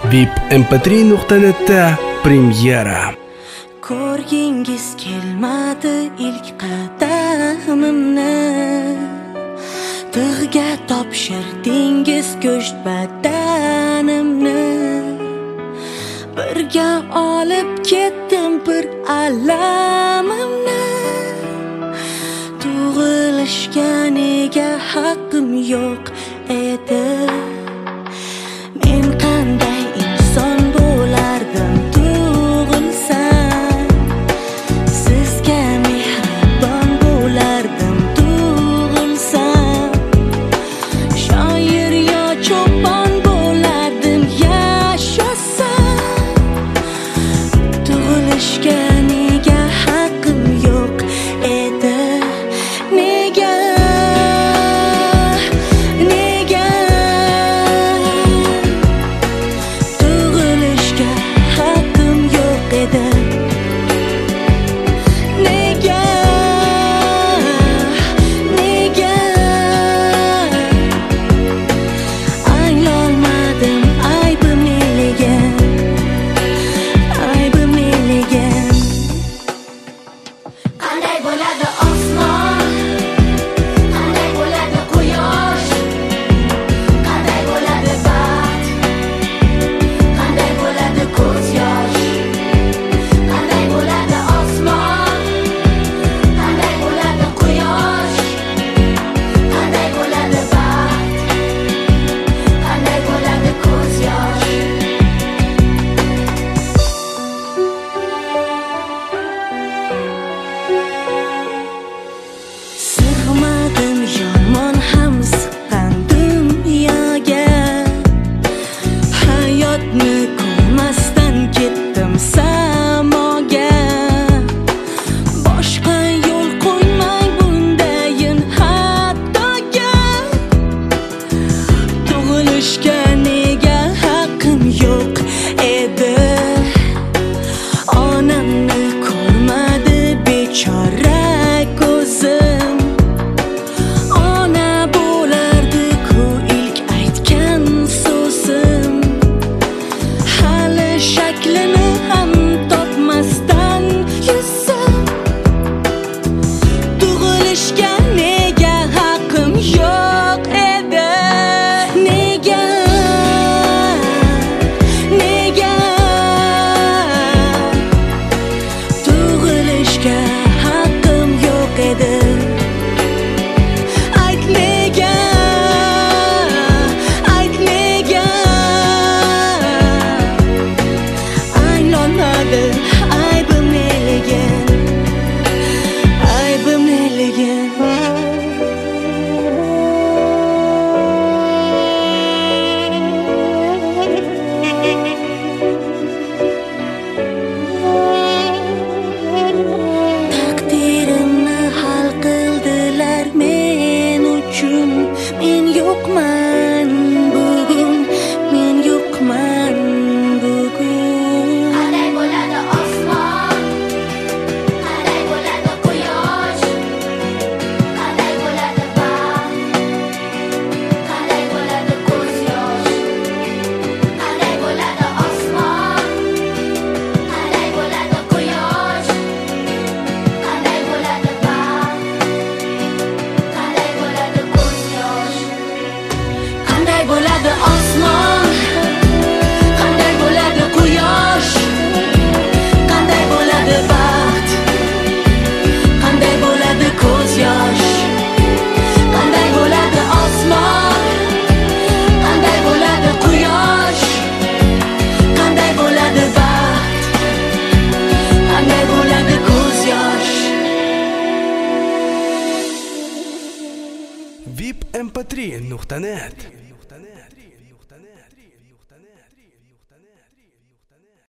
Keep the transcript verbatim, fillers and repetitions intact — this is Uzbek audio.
vip m p три nuqta net da premyera. Ko'rgingiz kelmadi ilk qadamimni, tig'ga topshirdingiz go'sht badanimni. Birga olib ketdim bir alamimni, tug'ilishga nega haqqim yo'q edi? Men qanday inson bo'lardim tug'ilsam, sizga mehribon bo'lardim tug'ilsam, shoir yo cho'pon bo'lardim yashasam. Tug'ilishga nega haqqim yo'q edi? Nega? Men yo'qman bugun, men yo'qman bugun. Qanday bo'ladi osmon, qanday bo'ladi quyosh, qanday bo'ladi baxt, qanday bo'ladi ko'z yosh. Qanday bo'ladi osmon, qanday bo'ladi quyosh, qanday bo'ladi baxt, qanday bo'ladi ko'z yosh. Qanday bo'ladi osmon, qanday bo'ladi quyosh, qanday bo'ladi baxt, qanday bo'ladi ko'z yosh. Qanday bo'ladi osmon, qanday bo'ladi quyosh, qanday bo'ladi baxt, qanday bo'ladi ko'z yosh. vip m p три nuqta net